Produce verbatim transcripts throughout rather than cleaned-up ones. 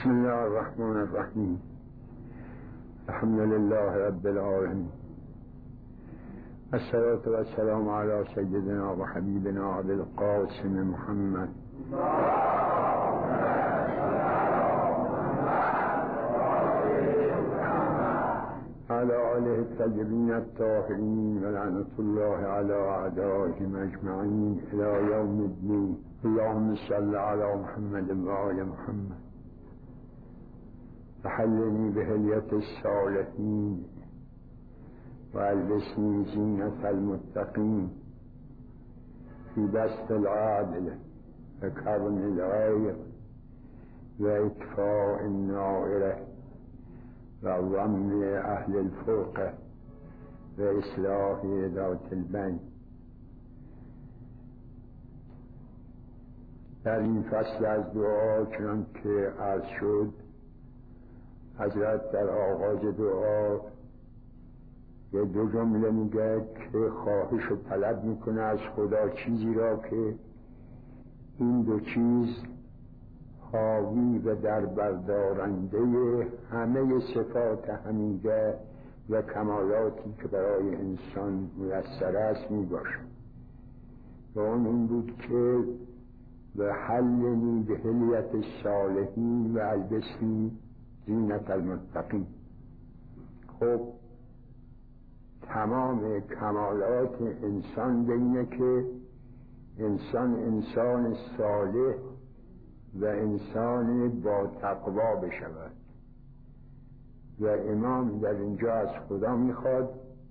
بسم الله الرحمن الرحیم. الحمد لله رب العالمین. الصلاة والسلام علی سیدنا و حبیبنا ابی القاسم محمد علی آله الطیبین الطاهرین و لعنة الله علی اعدائهم اجمعین الی یوم الدین. اللهم صل علی محمد و آل محمد وحلني بهلية الصالحين والبسني زينة المتقين في بسط العادل وكرم الغير وإطفاء النائرة وضم أهل الفرقة وإصلاح ذات البين. در این فصل از دعا چنان که عرض شد، حضرت در آغاز دعا یه دو جمله میگه که خواهش و طلب میکنه از خدا چیزی را که این دو چیز حاوی و در بردارنده همه صفات حمیده و کمالاتی که برای انسان میسر است میباشد. و اون این بود که و حلنی به هلیت الصالحین و البسنی زینت المتقین. خب تمام کمالات انسان بینه که انسان انسان صالح و انسان با تقوا بشود. و امام در اینجا از خدا میخواد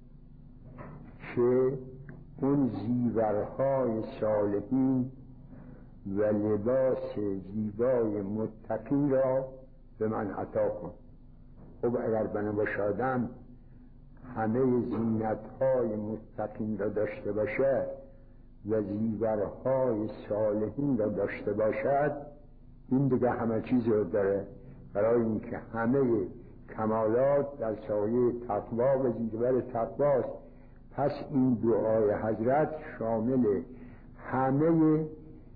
که اون زیورهای صالحین و لباس زیبای متقین را به من عطا کن. خب اگر بنا باشدم همه زینت‌های متقین را داشته باشد و زیورهای صالحین را داشته باشد، این دیگه همه چیز رو داره، برای اینکه همه کمالات در سایه تقوا و زیور تقواست. پس این دعای حضرت شامل همه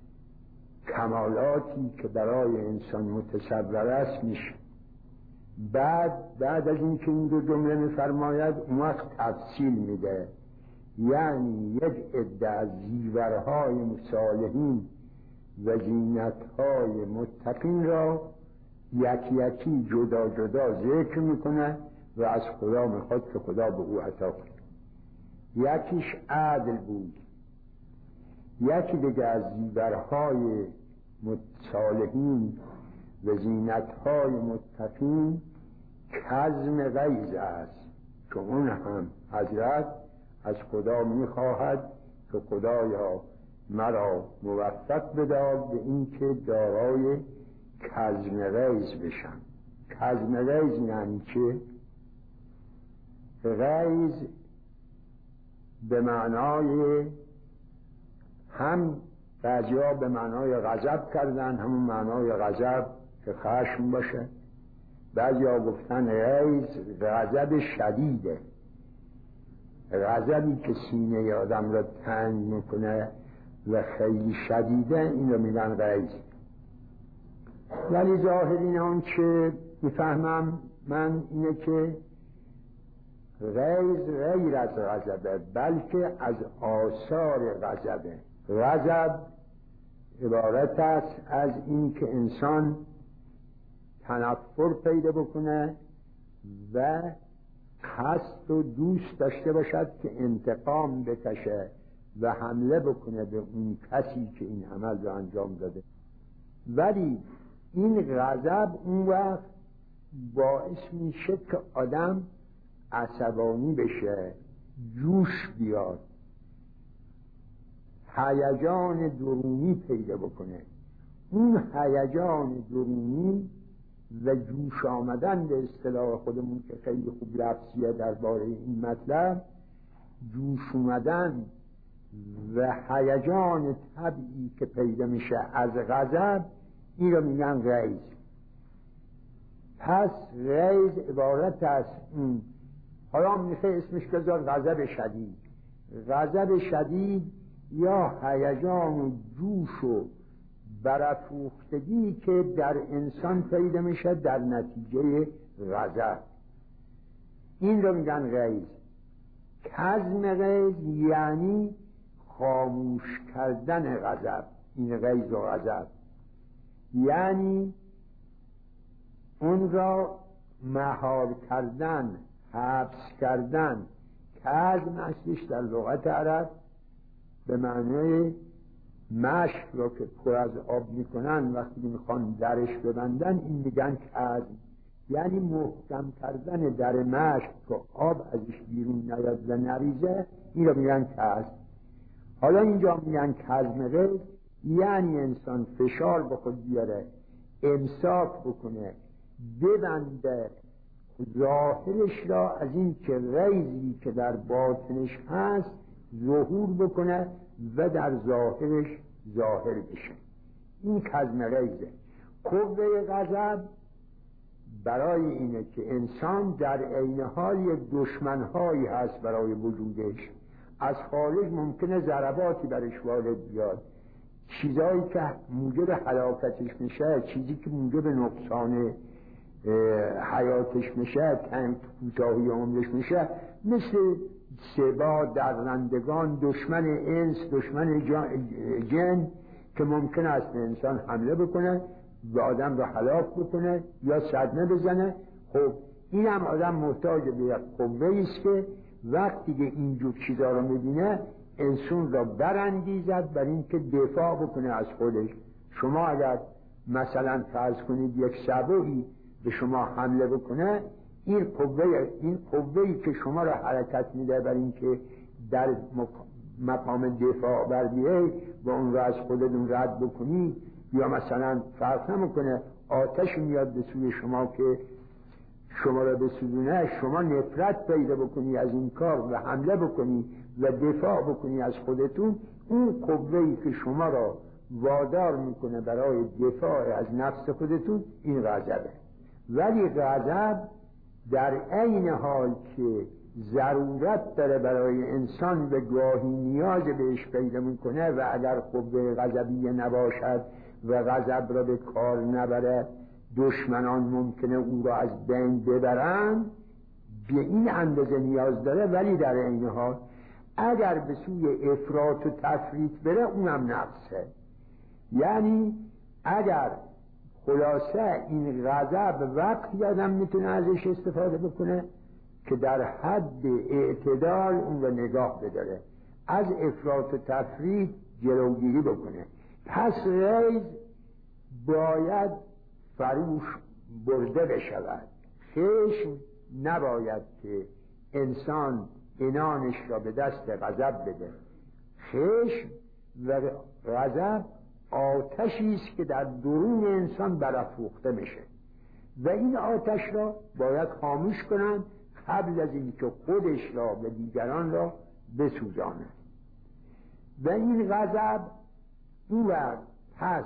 کمالاتی که برای انسان متصور است میشه. بعد بعد از اینکه این دو جمله میفرماید اون وقت تفصیل میده، یعنی یک عده از زیورهای صالحین و زینتهای متقین را یکی یکی جدا جدا ذکر میکنه و از خدا میخواد که خدا به او عطا کنه. یکیش عدل بود، یکی دیگه از زیورهای صالحین و زینتهای متقین کظم غیظ است، که اون هم حضرت از خدا میخواهد که خدایا مرا موفق بدار به این که دارای کظم غیظ بشم. کظم غیظ یعنی چه؟ غیظ به معنای هم بعضی‌ها به معنای غضب کردن، همون معنای غضب که خشم باشه. بعضی‌ها گفتن غیظ غضب شدیده، غضبی که سینه آدم را تنگ میکنه و خیلی شدیده، این رو میگن غیظ. ولی ظاهرین آن چه میفهمم من اینه که غیظ غیر از غضبه، بلکه از آثار غضبه. غضب عبارت است از این که انسان تنفر پیدا بکنه و قصد و دوست داشته باشد که انتقام بکشه و حمله بکنه به اون کسی که این عمل رو انجام داده. ولی این غضب اون وقت باعث میشه که آدم عصبانی بشه، جوش بیاد، هیجان درونی پیدا بکنه. اون هیجان درونی و جوش آمدن به اصطلاح خودمون که خیلی خوب لفظیه درباره این مطلب، جوش اومدن و هیجان طبیعی که پیدا میشه از غضب، این رو میگن غیظ. پس غیظ عبارت است این، حالا میشه اسمش بذار غضب شدید. غضب شدید یا هیجان و جوش و برافروختگی که در انسان پیدا میشه در نتیجه غضب، این رو میگن غیظ. کظم غیظ یعنی خاموش کردن غضب. این غیظ و غضب یعنی اون را مهار کردن، حبس کردن. کظم اصلش در لغت عرب به معنای مشک رو که پر از آب میکنن وقتی میخوان درش ببندن، این میگن کظم، یعنی محکم کردن در مشک که آب ازش بیرون نیاد و نریزه، این رو میگن کظم. حالا اینجا میگن کظم غیظ یعنی انسان فشار به خود بیاره، امساک بکنه، ببنده ظاهرش را از این که غیظی که در باطنش هست ظهور بکنه و در ظاهرش ظاهر بشه. این کظم غیظه. قوه غضب برای اینه که انسان در عین حال یک دشمنهایی هست برای وجودش، از خارج ممکنه ضرباتی برش وارد بیاد، چیزایی که موجب هلاکتش میشه، چیزی که موجب نقصان حیاتش میشه، کوتاهی عمرش میشه، مثل سبا، درندگان، دشمن انس، دشمن جن که ممکن است به انسان حمله بکنه و آدم رو هلاک بکنه یا صدمه بزنه. خب این هم آدم محتاج به یک قوه‌ای است که وقتی که اینجور چیزا رو میبینه انسان را برانگیزد بر این که دفاع بکنه از خودش. شما اگر مثلا فرض کنید یک سبویی به شما حمله بکنه، این قوه این قوه‌ای که شما را حرکت میده بر این که در مقام دفاع بر بیایی و اون را از خودتون رد بکنی، یا مثلا فرق نمیکنه آتش میاد به سوی شما که شما را بسوزونه، شما نفرت پیدا بکنی از این کار و حمله بکنی و دفاع بکنی از خودتون، اون قوه‌ای که شما را وادار میکنه برای دفاع از نفس خودتون، این غضبه. ولی غضب در عین حال که ضرورت داره برای انسان و گاهی نیاز بهش پیدا میکنه و اگر قوه غضبیه نباشد و غضب را به کار نبره، دشمنان ممکنه او را از بین ببرن، به این اندازه نیاز داره. ولی در عین حال اگر به سوی افراط و تفریط بره، اونم نقصه. یعنی اگر خلاصه این غضب وقتی آدم میتونه ازش استفاده بکنه که در حد اعتدال اون رو نگاه بداره، از افراط و تفریط جلوگیری بکنه. پس غیظ باید فروش برده بشود. خشم نباید که انسان عنانش را به دست غضب بده. خشم و غضب آتشی است که در درون انسان برافروخته میشه و این آتش را باید خاموش کنند قبل از اینکه خودش را و دیگران را بسوزاند. و این غضب این وقت پس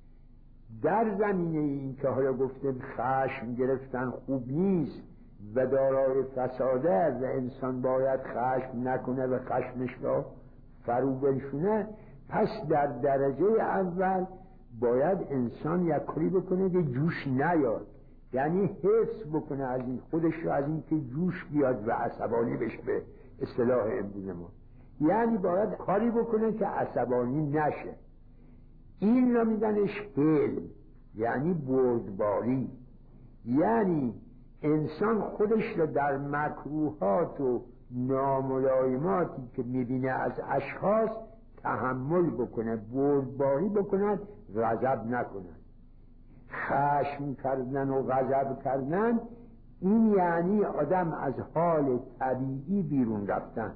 در زمینه این که حالا گفتیم خشم گرفتن خوب نیست و دارای فساده و انسان باید خشم نکنه و خشمش را فرو بنشونه، پس در درجه اول باید انسان یک کاری بکنه که جوش نیاد، یعنی حفظ بکنه از این خودش را از این که جوش بیاد و عصبانی بشه به اصطلاح امروز ما. یعنی باید کاری بکنه که عصبانی نشه. این را میگنش حلم، یعنی بردباری. یعنی انسان خودش را در مکروهات و ناملایماتی که میبینه از اشخاص تحمل بکنه، بردباری بکنه، غضب نکنه. خشم کردن و غضب کردن این یعنی آدم از حال طبیعی بیرون رفتن.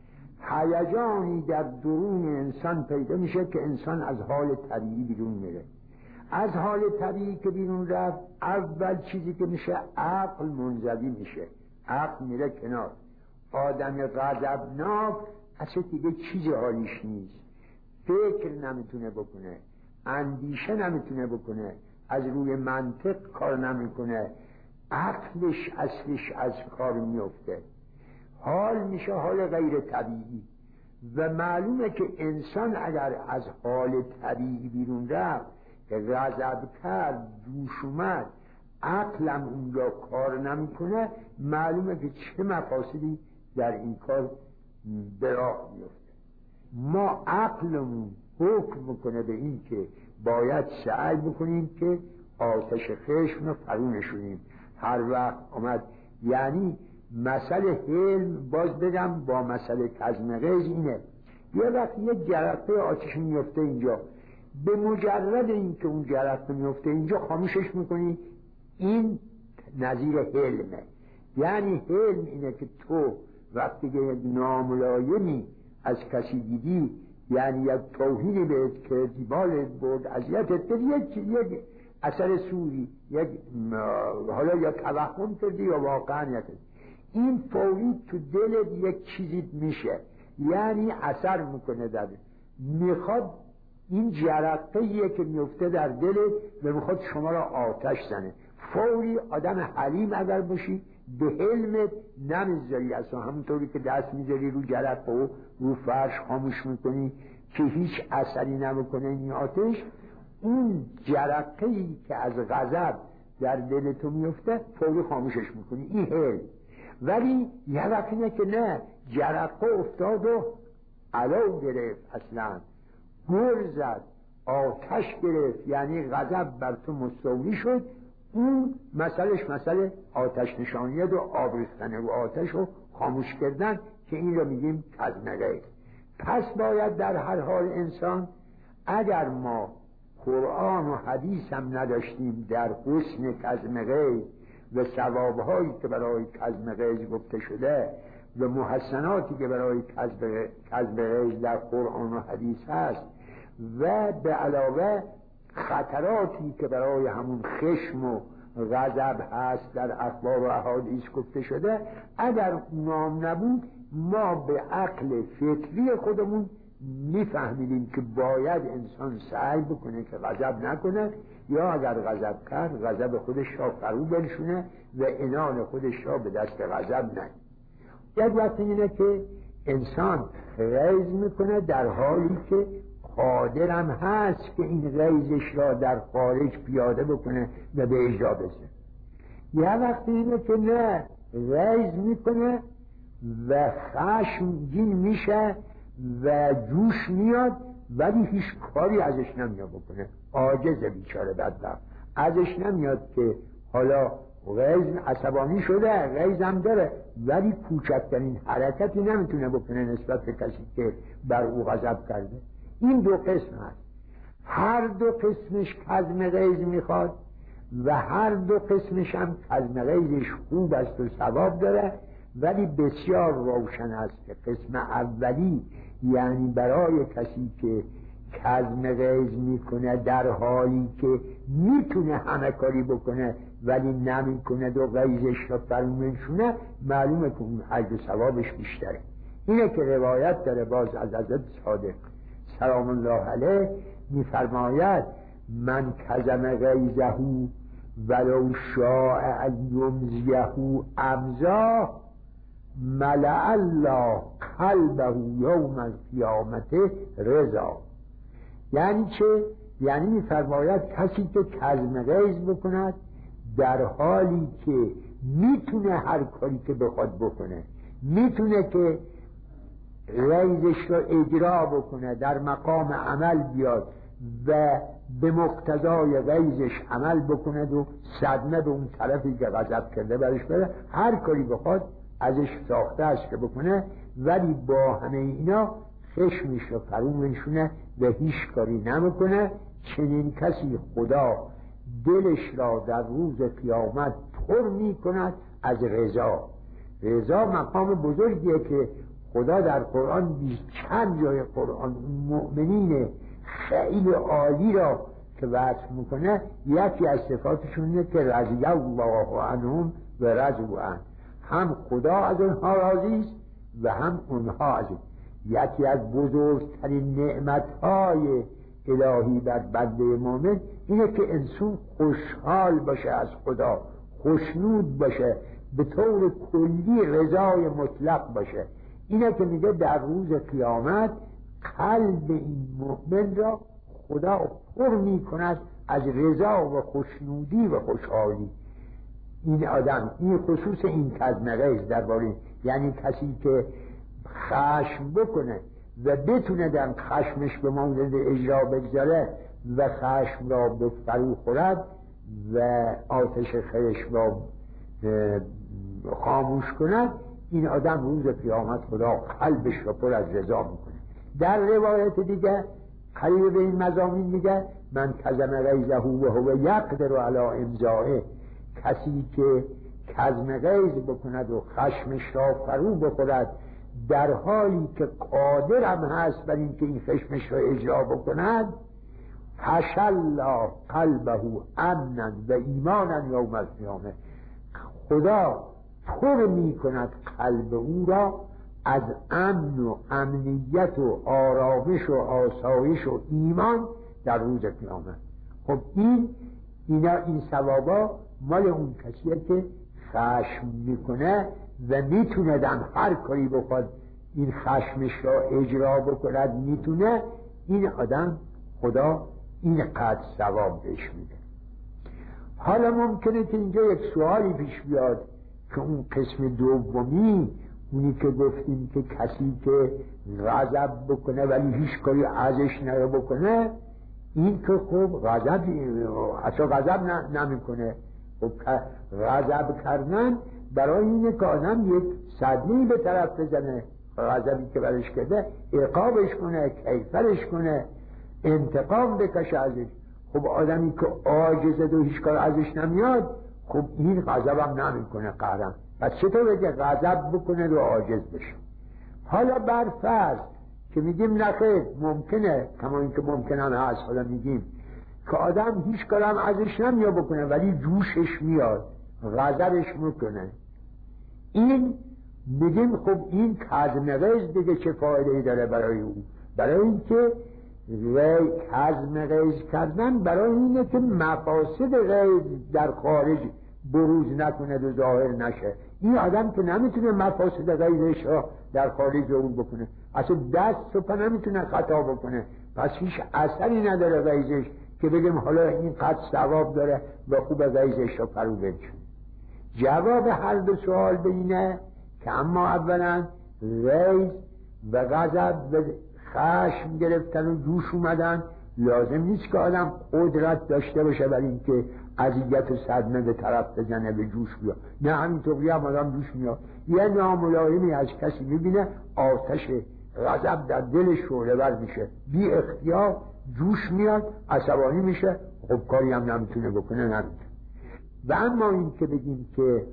هیجانی در درون انسان پیدا میشه که انسان از حال طبیعی بیرون میره. از حال طبیعی که بیرون رفت، اول چیزی که میشه عقل منزوی میشه، عقل میره کنار. آدم غضبناک اصلا دیگه چیزی حالیش نیست، فکر نمیتونه بکنه، اندیشه نمیتونه بکنه، از روی منطق کار نمیکنه، عقلش اصلش از کار میفته، حال میشه حال غیر طبیعی. و معلومه که انسان اگر از حال طبیعی بیرون رفت که غضب کرد، جوش اومد، عقلم اون را کار نمیکنه، معلومه که چه مفاسدی در این کار به راه میفته. ما عقلمون حکم میکنه به این که باید سعی بکنیم که آتش خشم رو فرو نشونیم. هر وقت آمد، یعنی مسئله حلم، باز بگم با مسئله کظم غیظ اینه، یه وقت یه جرقه آتش میفته اینجا، به مجرد این که اون جرقه میفته اینجا خاموشش میکنی، این نظیر حلمه. یعنی حلم اینه که تو وقتی که یک ناملایمی از کسی دیدی، یعنی یک توهینی بهت که دیبالت بود، اذیتت کرد، یک یک اثر سوری، یک حالا یا توهم کردی یا واقعا یک، این فوری تو دلت یک چیزی میشه، یعنی اثر میکنه در میخواد این جرقه‌ایه که میفته در دلت و میخواد شما را آتش زنه. فوری آدم حلیم اگر باشی به حلمت نمیذاری، اصلا همونطوری که دست میذاری رو جرقه و رو فرش خاموش میکنی که هیچ اثری نمیکنه این آتش، اون جرقه‌ای که از غضب در دل تو میفته فوری خاموشش میکنی، این حلم. ولی یه وقت اینه که نه، جرقه افتاد و علو گرفت، اصلا گر زد، آتش گرفت، یعنی غضب بر تو مستولی شد، اون مسئلهش مسئله آتش نشانیت و آب ریختن رو آتش رو خاموش کردن، که این رو میگیم کظم غیظ. پس باید در هر حال انسان، اگر ما قرآن و حدیث هم نداشتیم در حسن کظم غیظ و ثوابهایی که برای کظم غیظ گفته شده و محسناتی که برای کظم غیظ در قرآن و حدیث هست، و به علاوه خطراتی که برای همون خشم و غضب هست در اخبار و احادیث گفته شده، اگر نام نبود ما به عقل فطری خودمون میفهمیدیم که باید انسان سعی بکنه که غضب نکنه، یا اگر غضب کرد غضب خودش را فرو بنشونه و عنان خودش را به دست غضب نه. یک وقت اینه که انسان غیظ میکنه در حالی که قادرم هست که این غیظش را در خارج پیاده بکنه و به اجرا برسه. یه وقت اینه که نه، غیظ میکنه و خشمگین میشه و جوش میاد، ولی هیچ کاری ازش نمیاد بکنه، عاجز بیچاره بدبخت، ازش نمیاد که حالا غیظ عصبانی شده، غیظ هم داره، ولی کوچکترین حرکتی نمیتونه بکنه نسبت به کسی که بر او غضب کرده. این دو قسم هست، هر دو قسمش کظم غیظ میخواد و هر دو قسمش هم کظم غیظش خوب است و ثواب داره، ولی بسیار روشن است که قسم اولی، یعنی برای کسی که کظم غیظ میکنه در حالی که میتونه همه کاری بکنه ولی نمیکنه و غیظش را فرو منشونه، معلومه که اون اجر و ثوابش بیشتره. اینه که روایت داره باز از حضرت صادق سلام الله علیه میفرماید من کظم غیظه ولو شاء ان یمزیه امزا ملأ الله قلبه یوم القیامت رضا. یعنی چه؟ یعنی میفرماید کسی که کظم غیظ بکند در حالی که میتونه هر کاری که بخواد بکنه، میتونه که غیظش را اجرا بکنه، در مقام عمل بیاد و به مقتضای غیظش عمل بکنه و صدمه به اون طرفی که غضب کرده برش بره، هر کاری بخواد ازش ساخته است که بکنه، ولی با همه اینا خشمش را فرو منشونه و هیچ کاری نمیکنه. چنین کسی خدا دلش را در روز قیامت پر میکند از رضا. رضا مقام بزرگیه که خدا در قرآن چند جای قرآن مؤمنین خیلی عالی را که وصف میکنه، یکی از صفاتشون اینه که رضی الله عنهم و رضوا عنه، هم خدا از اونها راضی است و هم اونها از اون. یکی از بزرگترین نعمتهای الهی بر بنده مؤمن اینه که انسان خوشحال باشه از خدا، خوشنود باشه، به طور کلی رضای مطلق باشه. اینه که میگه در روز قیامت قلب این مؤمن را خدا پر میکند از رضا و خوشنودی و خوشحالی. این آدم، این خصوص این کظم غیظ درباره، یعنی کسی که خشم بکنه و بتونه در خشمش به مورد اجرا بگذاره و خشم را به فرو خورد و آتش خشم را خاموش کند، این آدم روز قیامت خدا قلبش را پر از رضا میکنه. در روایت دیگه قریب به این مضامین میگه من کظم غیظه و هو یقدر علی امضائه، کسی که کظم غیظ بکند و خشمش را فرو بخورد در حالی که قادر هم هست بر این که این خشمش را اجرا بکند، فشلا قلبه امنا و ایمانا یوم القیامه، خدا پر می کند قلب او را از امن و امنیت و آرامش و آسایش و ایمان در روز قیامت. خب این اینا این ثوابا مال اون کسیه که خشم میکنه و میتونه در هر کاری بخواد این خشمش را اجرا بکند، میتونه، این آدم خدا این قدر ثواب بهش میده. حالا ممکنه که اینجا یک سوالی پیش بیاد که اون قسم دومی، اونی که گفتیم که کسی که غضب بکنه ولی هیچ کاری ازش نره بکنه، این که خب غضب اصلا غضب نمیکنه. خب غضب کردن برای اینه که آدم یک صدمه‌ای به طرف بزنه، غضبی که برش کرده عقابش کنه، کیفرش کنه، انتقام بکشه ازش. خب آدمی که عاجزه و هیچ کار ازش نمیاد، خب این غضبم نمیکنه قهرم، پس چطور بگه غضب بکنه و عاجز بشه؟ حالا بر فرض که میگیم نخیر ممکنه، کما این که ممکنه هست، حالا میگیم که آدم هیچ کارم ازش نمیاد بکنه ولی جوشش میاد، غضبش میکنه، این میگیم خب این کظم غیظ دیگه چه فایده‌ای داره برای او؟ برای اینکه کظم غیظ کردن برای اینه که مفاسد غیظ در خارج بروز نکنه و ظاهر نشه. این آدم که نمیتونه مفاسد غیظش را در خارج ظهور بکنه، اصلا دست و پا نمیتونه خطا بکنه، پس هیچ اثری نداره غیظش که بگیم حالا این قد ثواب داره و خوب غیظش را فرو بنشونه. جواب هر دو سوال به اینه که اما اولا غیظ و غضب و خشم گرفتن و جوش اومدن لازم نیست که آدم قدرت داشته باشه برای اینکه اذیت و صدمه به طرف بزنه، به جوش بیاد. نه همینطوری هم آدم جوش میاد. یه ناملایمی از کسی میبینه آتش غضب در دلش شعله ور میشه، بی اختیار جوش میاد، عصبانی میشه، خب کاری هم نمیتونه بکنه، نمیتونه. و اما این که بگیم که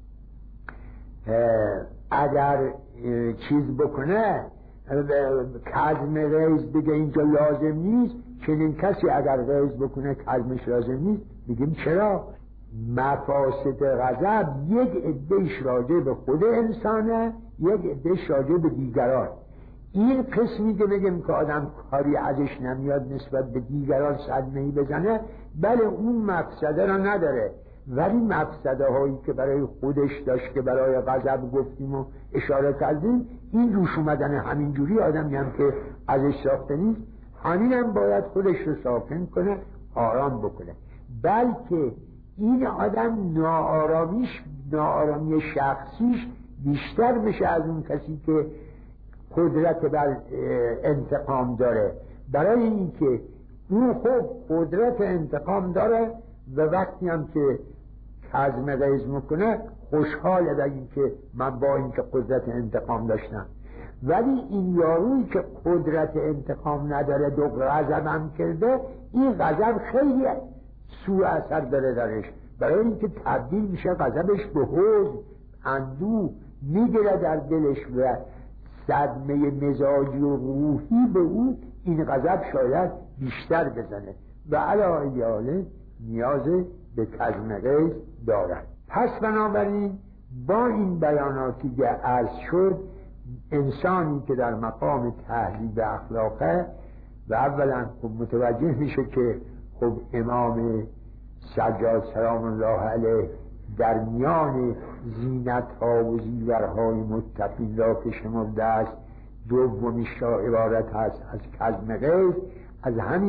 اگر چیز بکنه کظم غیظ بگه اینجا لازم نیست، چنین کسی اگر غیظ بکنه کظمش لازم نیست، میگیم چرا؟ مفاسد غضب یک عده‌اش راجع به خود انسانه، یک عده‌اش راجع به دیگران. این قسمی که بگیم که آدم کاری ازش نمیاد نسبت به دیگران صدمه‌ای بزنه، بله اون مفسده را نداره، ولی مفسده هایی که برای خودش داشت که برای غضب گفتیم و اشاره کردیم، این جوش اومدن همینجوری آدمی هم که ازش ساخته نیست، همین هم باید خودش رو ساکن کنه، آرام بکنه. بلکه این آدم ناآرامیش، ناآرامی شخصیش بیشتر بشه از اون کسی که قدرت بر انتقام داره، برای اینکه اون خب قدرت انتقام داره و وقتی هم که کظم غیظ میکنه خوشحاله در این که من با اینکه قدرت انتقام داشتم. ولی این یارویی که قدرت انتقام نداره دو غضبم کرده، این غضب خیلی سوء اثر داره درش، برای اینکه تبدیل میشه غضبش به حزن، اندوه میگیره در دلش و صدمه مزاجی و روحی به او این غضب شاید بیشتر بزنه و علی حال نیاز به کظم غیظ دارد. پس بنابراین با این بیاناتی که عرض شد، انسانی که در مقام تهذیب اخلاقه و اولا خب متوجه میشه که خب امام سجاد سلام الله علیه در میان زینت ها و زیورهای متقین را که شمرده است، دومیش را عبارت هست از کظم غیظ، از همین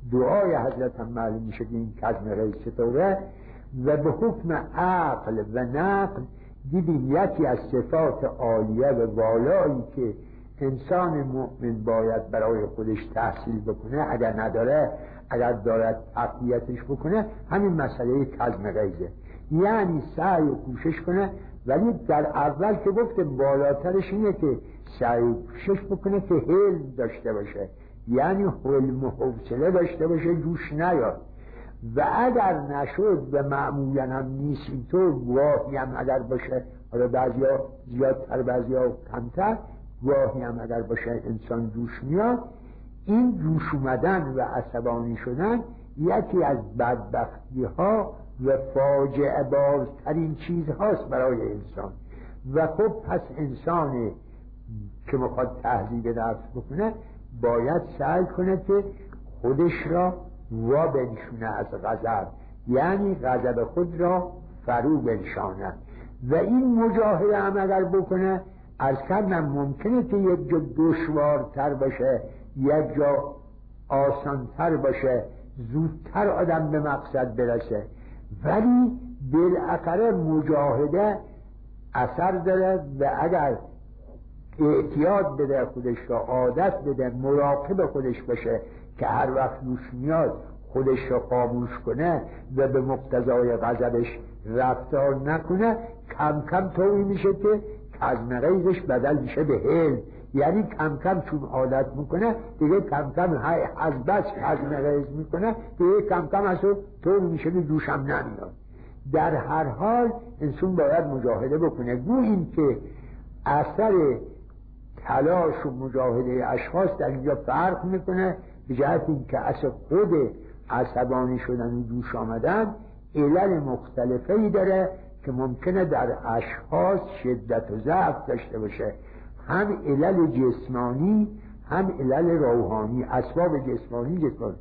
دعای حضرت هم معلوم میشه که این کظم غیظ چطوره. و به حکم عقل و نقل دیدیم یکی از صفات عالیه و والایی که انسان مؤمن باید برای خودش تحصیل بکنه، اگر نداره، اگر دارد تقویتش بکنه، همین مسئله کظم غیظه. یعنی سعی و کوشش کنه، ولی در اول که گفتم بالاترش اینه که سعی و کوشش بکنه که حلم داشته باشه، یعنی حلم و حوصله داشته باشه، جوش نیاد. و اگر نشد و معمولا هم نیست اینطور، گواهی هم اگر باشه، حالا بعضیا زیادتر بعضیا کمتر، گواهی هم اگر باشه انسان جوش میاد. این جوش اومدن و عصبانی شدن یکی از بدبختی ها و فاجعه بارترین چیز هاست برای انسان. و خب پس انسان که میخواد تهذیب نفس بکنه باید سعی کنه که خودش را وا بنشونه از غضب، یعنی غضب خود را فرو بنشاند. و این مجاهده هم اگر بکنه، از کردم ممکنه که یک جا دشوارتر باشه، یک جا آسانتر باشه، زودتر آدم به مقصد برسه، ولی بالاخره مجاهده اثر داره. و اگر اعتیاد بده خودش را، عادت بده، مراقب خودش باشه که هر وقت دوش میاد خودش را خاموش کنه و به مقتضای غضبش رفتار نکنه، کم کم طوری میشه که کظم غیظش بدل میشه به حلم. یعنی کم کم چون عادت میکنه دیگه، کم کم از بس کظم غیظ میکنه دیگه، کم کم از طوری میشه که دوشم نمیاد. در هر حال انسان باید مجاهده بکنه. گو این که اثر تلاش و مجاهده اشخاص در اینجا فرق میکنه، به جهت این که اصل خود عصبانی شدن و دوش آمدن علل مختلفی داره که ممکنه در اشخاص شدت و ضعف داشته باشه، هم علل جسمانی هم علل روحانی. اسباب جسمانی جسمانی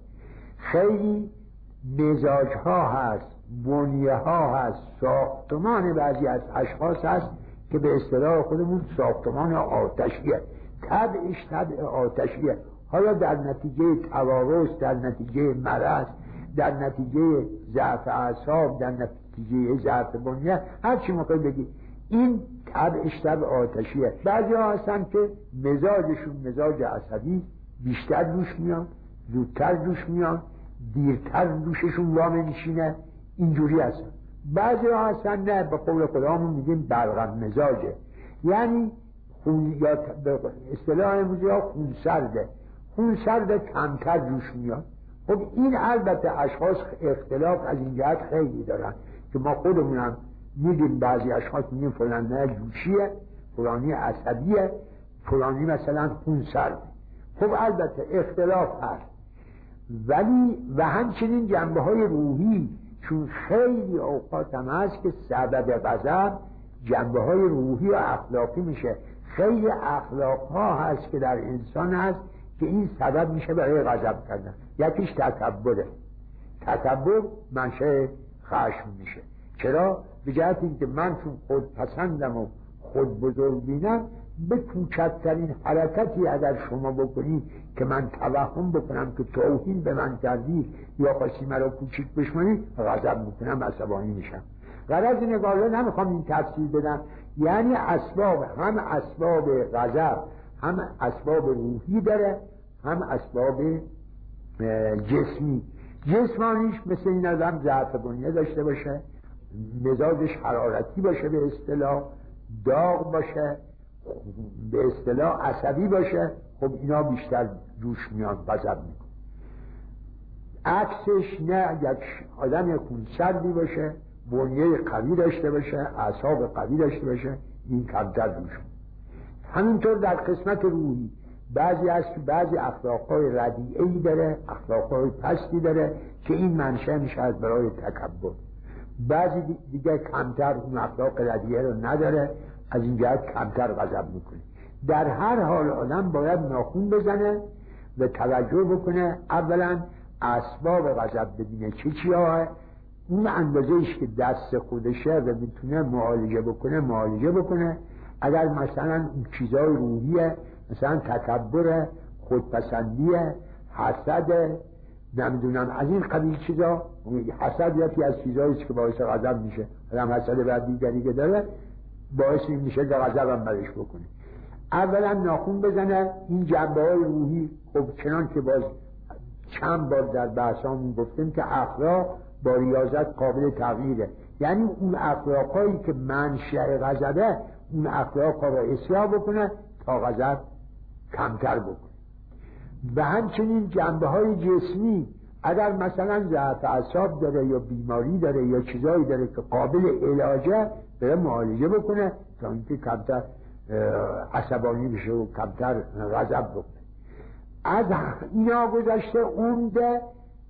خیلی مزاج ها هست، بنیه ها هست، ساختمان بعضی از اشخاص هست که به اصطلاح خودمون ساختمان آتشیه، طبعش طبع آتشیه. حالا در نتیجه توارث، در نتیجه مرض، در نتیجه ضعف اعصاب، در نتیجه ضعف بنیه، هر چی موقع بگی، این طبعش طبع آتشیه. بعضی ها هستن که مزاجشون مزاج عصبی، بیشتر دوش میان، زودتر دوش میان، دیرتر دوششون وامه نشینه، اینجوری هستن. بعضی ها هستن نه، به قول خدامون میگیم برغم مزاجه، یعنی خون، یا به اصطلاح امروزی ها خون سرده، خون سرده کمتر جوش میاد. خب این البته اشخاص اختلاف از این جهت خیلی دارن که ما خودمونم میدیم، بعضی اشخاص میگیم فلان نه جوشیه، فلانی عصبیه، فلانی مثلا خون سرده. خب البته اختلاف هست، ولی و همچنین جنبه های روحی، چون خیلی اوقات هم هست که سبب غضب جنبه های روحی و اخلاقی میشه. خیلی اخلاق ها هست که در انسان هست که این سبب میشه برای غضب کردن. یکیش تکبره، تکبر منشأ خشم میشه. چرا؟ به جهت اینکه من چون خود پسندم و خود بزرگ بینم، به کوچکترین حرکتی اگر شما بکنی که من توهم بکنم که توهین به من کردی یا خواستی مرا کوچیک بشمانی، غضب میکنم، عصبانی میشم. غرض نگاه نمیخوام این تفصیل بدم، یعنی اسباب، هم اسباب غضب هم اسباب روحی داره، هم اسباب جسمی. جسمانیش مثل این آدم ضعف بنیه داشته باشه، مزاجش حرارتی باشه، به اصطلاح داغ باشه، به اصطلاح عصبی باشه، خب اینا بیشتر جوش میان، غضب میکن. عکسش نه، یک آدم خونسردی باشه، بنیه قوی داشته باشه، اعصاب قوی داشته باشه، این کمتر جوش میان. همینطور در قسمت روحی بعضی از بعضی اخلاقهای ردیعی داره، اخلاقهای پستی داره که این منشأ میشه از برای تکبر. بعضی دیگه کمتر اون اخلاق ردیعه رو نداره، از این جهت کمتر غضب میکنه. در هر حال آدم باید ناخون بزنه و توجه بکنه، اولا اسباب غضب ببینه چه چیه، اون اندازه‌ایش که دست خودشه و میتونه معالجه بکنه معالجه بکنه. اگر مثلا اون چیزای روحیه، مثلا تکبر، خودپسندی، حسد، نمیدونم از این قبیل چیزا. حسد یکی از چیزایی که باعث غضب میشه. آدم حسد بر دیگری که داره باعث این میشه که غضب هم برش بکنه. اولا ناخون بزنه. این جنبه های روحی خب چنان که باز چند بار در بحثامون گفتیم که اخلاق با ریاضت قابل تغییره. یعنی اون اخلاقایی که منشأ غضبه اون اخلاقا را اصلاح بکنه تا غضب کمتر بکنه. و همچنین جنبه های جسمی اگر مثلا ضعف اعصاب داره یا بیماری داره یا چیزایی داره که قابل علاجه بره معالجه بکنه تا اینکه کمتر عصبانی بشه و کمتر غضب بکنه. از اینا گذشته عمده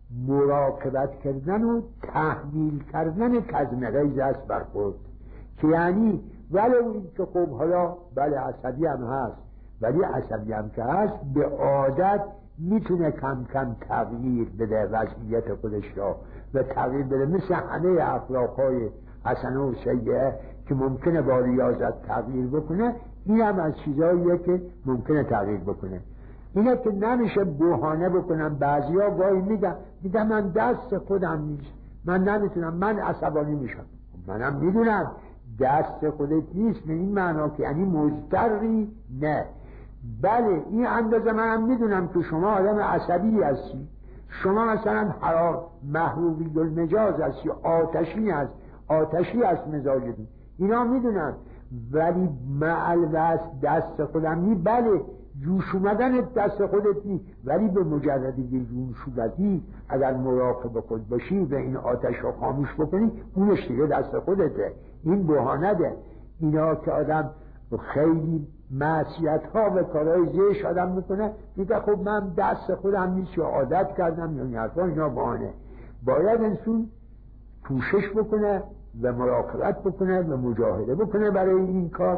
مراقبت کردن و تحمیل کردن کظم غیظ است برخورد، که یعنی ولو این که خب حالا بله عصبی هم هست، ولی عصبی هم که هست به عادت میتونه کم کم تغییر بده وضعیت خودش را و تغییر بده، مثل همه اخلاقهای حسنه و سیئه که ممکنه با ریاضت تغییر بکنه. این هم از چیزاییه که ممکنه تغییر بکنه. اینه که نمیشه بهانه بکنم. بعضیا گاهی میگن میگن من دست خودم نیست، من نمیتونم، من عصبانی میشم. منم میدونم دست خودت نیست به این معنا که یعنی مضطری نه. بله این اندازه منم میدونم که شما آدم عصبی هستی، شما مثلا حرار محروبی المجاز هستی، آتشی هست، آتشی هست مزاجتون، اینا میدونم. ولی معلوست دست خودم نی. بله جوش اومدن دست خودت نی، ولی به مجردی که جوش اومدی اگر مراقب خود باشی و این آتش رو خاموش بکنی اونش دیگه دست خودته. این بهانه. اینا که آدم خیلی معصیت ها و کارهای زشت آدم میکنه میگه خب من دست خودم نیست یا عادت کردم یا این حرفا، اینا بهانه. باید انسان کوشش بکنه و مراقبت بکنه و مجاهده بکنه برای این کار.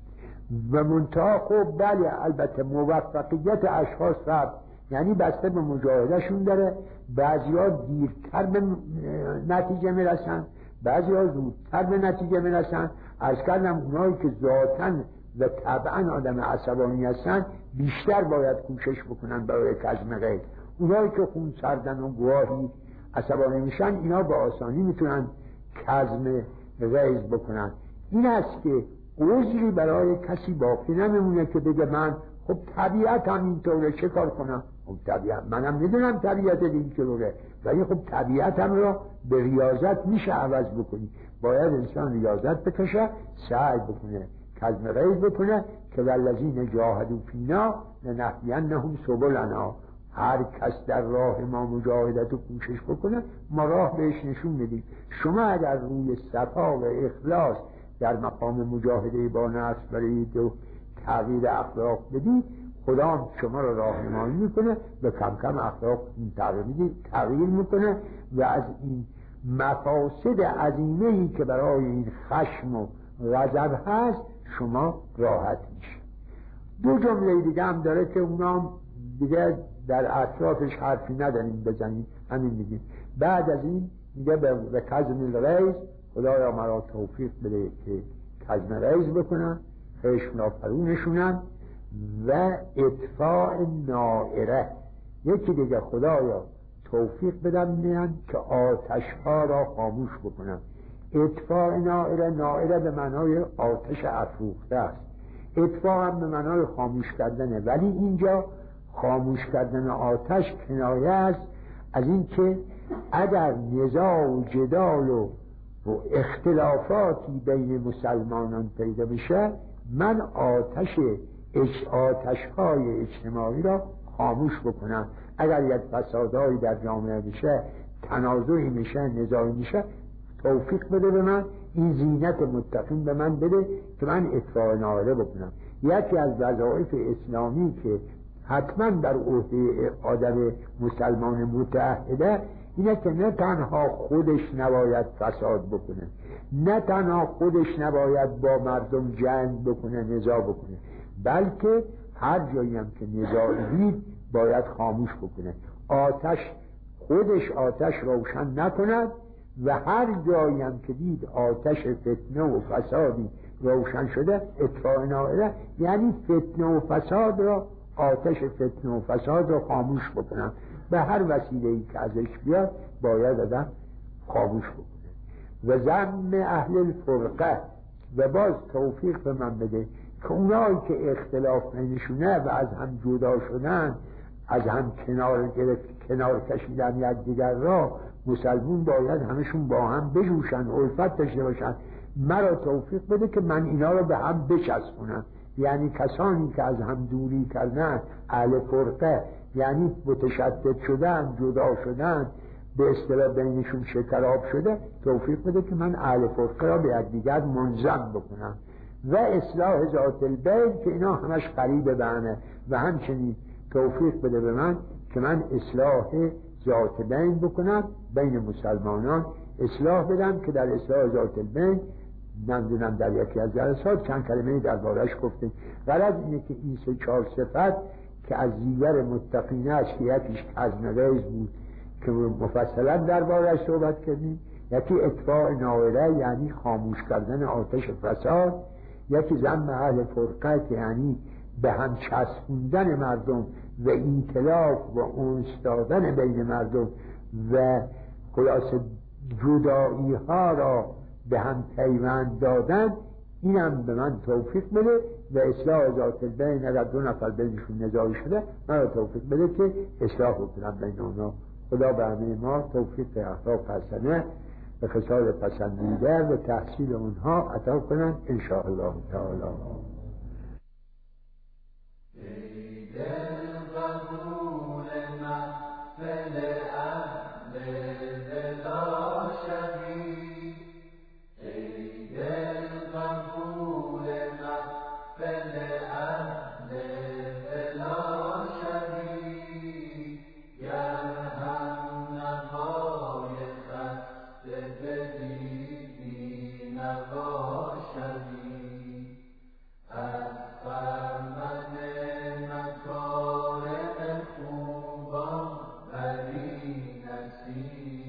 و منتها خب بله البته موفقیت اشخاص فرد یعنی بسته به مجاهدهشون داره. بعضی ها دیرتر به نتیجه میرسن، بعضی ها زودتر به نتیجه میرسن. از کردم اونایی که ذاتاً و طبعاً آدم عصبانی هستن بیشتر باید کوشش بکنن برای کظم غیظ. اونایی که خون سردن و گواهی عصبانی میشن اینا با آسانی میتونن کظم غیظ بکنن. این است که عذری برای کسی باقی نمیمونه که بگه من خب طبیعت هم اینطوره چه کار کنم. خب طبیعت منم میدونم طبیعت اینطوره، ولی خب طبیعت هم را به ریاضت میشه عوض بکنی. باید انسان ریاضت بکشه، سعی بکنه کظم غیظ بکنه که والذین جاهدوا فینا لنهدینهم سبلنا. هر کس در راه ما مجاهدت و کوشش بکنه ما راه بهش نشون میدیم. شما اگر روی صفا و اخلاص در مقام مجاهده با نفس برای دو تغییر اخلاق بدی، خدا شما را راهنمایی میکنه و کم کم اخلاق تغییر تغییر میکنه و از این مفاسد عظیمه‌ای که برای این خشم و غضب هست شما راحت میشه. دو جمله دیگه هم داره که اونا دیگه در اطرافش حرفی نداریم بزنیم، همین میگیم. بعد از این میگه به کظم الغیظ خدایا مرا توفیق بده که کظم غیظ بکنم، خشم را فرو نشونم و اطفاء نائره. یکی دیگه خدایا توفیق بدم میان که آتش ها را خاموش بکنم. اطفاء نائره، نائره به معنای آتش افروخته است، اطفاء هم به معنای خاموش کردنه. ولی اینجا خاموش کردن آتش کنایه است از این که اگر نزاع و جدال و و اختلافاتی بین مسلمانان پیدا بشه من آتش آتش های اجتماعی را خاموش بکنم. اگر یک فسادایی در جامعه بشه، تنازعی میشه، نزاعی میشه، توفیق بده به من، این زینت متقین به من بده که من اطفاء نائره بکنم. یکی از وظایف اسلامی که حتما در عهده آدم مسلمان متعهده اینه که نه تنها خودش نباید فساد بکنه، نه تنها خودش نباید با مردم جنگ بکنه، نزاع بکنه، بلکه هر جایی هم که نزاع دید باید خاموش بکنه. آتش خودش آتش روشن نکند و هر جایی هم که دید آتش فتنه و فسادی روشن شده اطفاء نائره، یعنی فتنه و فساد را، آتش فتنه و فساد را خاموش بکنم. به هر وسیله‌ای که ازش بیاد باید آدم خاموش بکنه. و ذم اهل الفرقه، و باز توفیق به من بده که اونایی که اختلاف بینشونه و از هم جدا شدن، از هم کنار گرفت کنار کشیدن یکدیگر را، مسلمون باید همشون با هم بجوشن، الفت داشته باشن. مرا توفیق بده که من اینا رو به هم بچسبونم. یعنی کسانی که از هم دوری کردن، اهل فرقه، یعنی متشدد شدن، جدا شدن، به اصطلاح بینشون شکراب شده، توفیق بده که من اهل فرقه را به یکدیگر منظم بکنم. و اصلاح ذات البین که اینا همش قریب به همه، و همچنین توفیق بده به من که من اصلاح ذات بین بکنم بین مسلمانان، اصلاح بدم که در اصلاح ذات البین نمیدونم در یکی از جلسات چند کلمه دربارش گفتیم. غرض اینه که این سه چهار صفت که از دیگر متقین است که یکیش کظم بود که مفصلا دربارش صحبت کردیم، یکی اطفاء نائره یعنی خاموش کردن آتش فساد، یکی ذم اهل فرقه که یعنی به هم چسبوندن مردم و ایتلاف و انس دادن بین مردم و خلاصه جدایی ها را به هم پیوند دادن. اینم به من توفیق بده و اصلاح ذات البین، اگر دو نفر بینشون نزاعی شده من را توفیق بده که اصلاح بکنم بین اونا. خدا به همه ما توفیق اخلاق حسنه و خصال پسندیده و تحصیل اونها عطا کنند انشاءالله تعالی. See